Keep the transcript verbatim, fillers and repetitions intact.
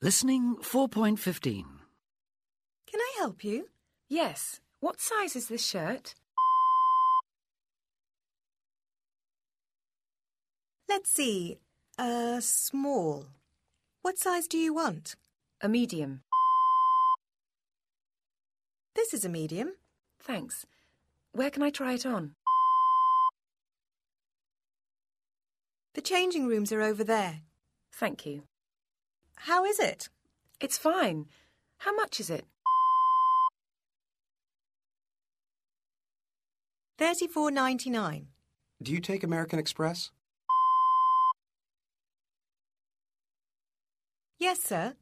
Listening four point fifteen. Can I help you? Yes. What size is this shirt? Let's see. Uh, small. What size do you want? A medium. This is a medium. Thanks. Where can I try it on? The changing rooms are over there. Thank you. How is it? It's fine. How much is it? thirty-four ninety-nine. Do you take American Express? Yes, sir.